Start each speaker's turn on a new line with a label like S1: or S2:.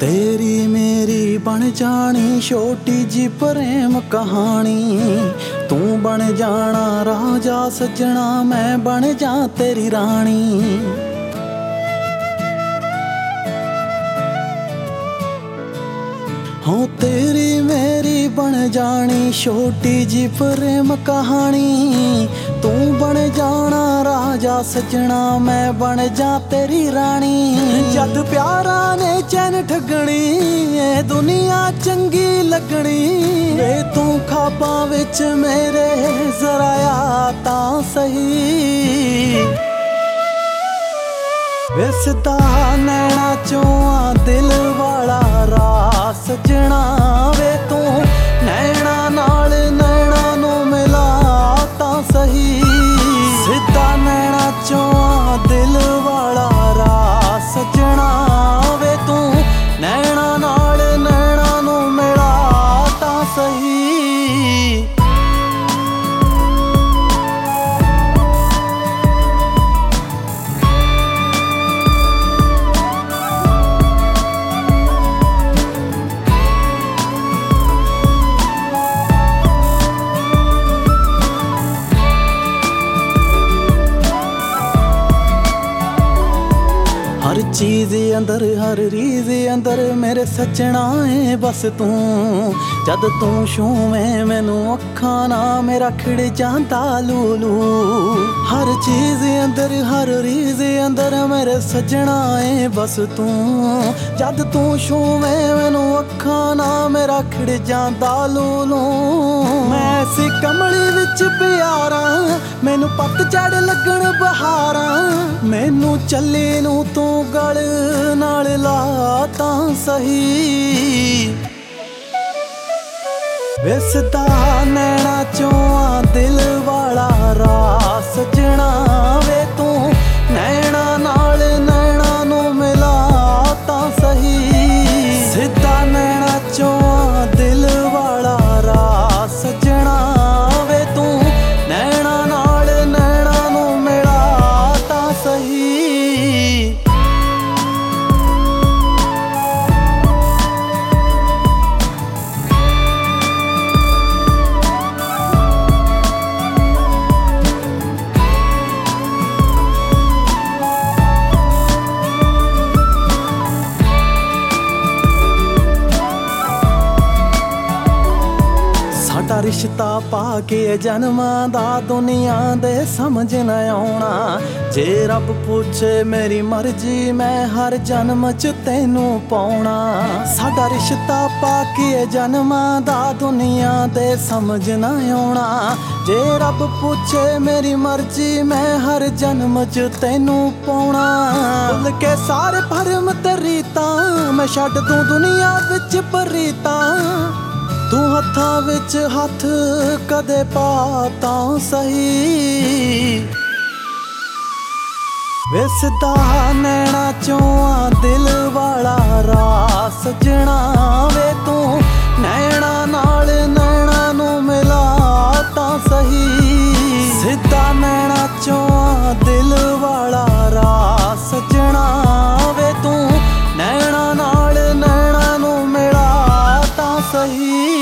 S1: तेरी मेरी बन जानी छोटी जी प्रेम कहानी। तू बन जाना राजा सजना, मैं बन जा तेरी रानी। हो तेरी मेरी बन जानी छोटी जी प्रेम कहानी। तू बन जाना राजा सजना, मैं बन जा तेरी रानी। जद प्यारा ने चैन ठगनी, ये दुनिया चंगी लगनी। वे तू खाबां विच मेरे जरा आ तां सही। विसदा नैना चों दिल वाला रास सजना। वे तू नैना नाल नैना नूं मिला तां सही। सिद्धा नैना चों दिल वाला रास सजना। वे तू नैना नाल नैना नूं मिला तां सही। हर चीज़ अंदर हर रीज़ अंदर मेरे सजना है बस तू। जद तू छूवें मैनू अखां ना मेरा खिड़ जांदा लूलू। हर चीज़ अंदर हर रीज़ अंदर मेरे सजना है बस तू। जद तू छूवें मैनू अखां ना मेरा खिड़ जांदा लूलू। मैं ऐसी कमली विच प्यारा, मैनू पतझड़ लगण बहारा। मैनू चली नू तू गल नाल ला तां सही। विसदा नैना चों दिल वाला रास सजना। वे तू नैना नाल नैना नूं मिला तां सही। सिद्धा नैना चों दिल वाला रास सजना। वे तू नैना नाल नैना नूं मिला तां सही। साडा रिश्ता पा के जन्मां दा दुनिया दे समझ न आउणा। जे रब पूछे मेरी मर्जी मैं हर जन्म च तैनू पाउणा। साडा रिश्ता पा के जन्मां दा दुनिया दे समझ न आउणा। जे रब पूछे मेरी मर्जी मैं हर जन्म च तैनू पाउणा। भुल के सारे भरम ते रीतां मैं छड्ड दूं दुनिया विच परीतां। तू हत्थां विच हत्थ कदे पा तां सही। विसदा नैना चों दिल वाला रास सजना। वे तू नैना नाल नैना नूं मिला तां सही। सिद्धा नैना चों दिल वाला रास सजना। वे तू नैना नाल नैना नूं मिला तां सही।